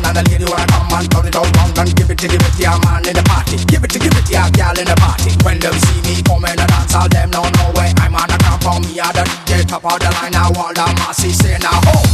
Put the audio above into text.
and the lady wanna come and turn it all round and give it to your man in the party. Give it to your girl in the party. When them see me coming and dance, all them know no way I'm on a camp on me. I the DJ top of the line, I want the massy say now ho.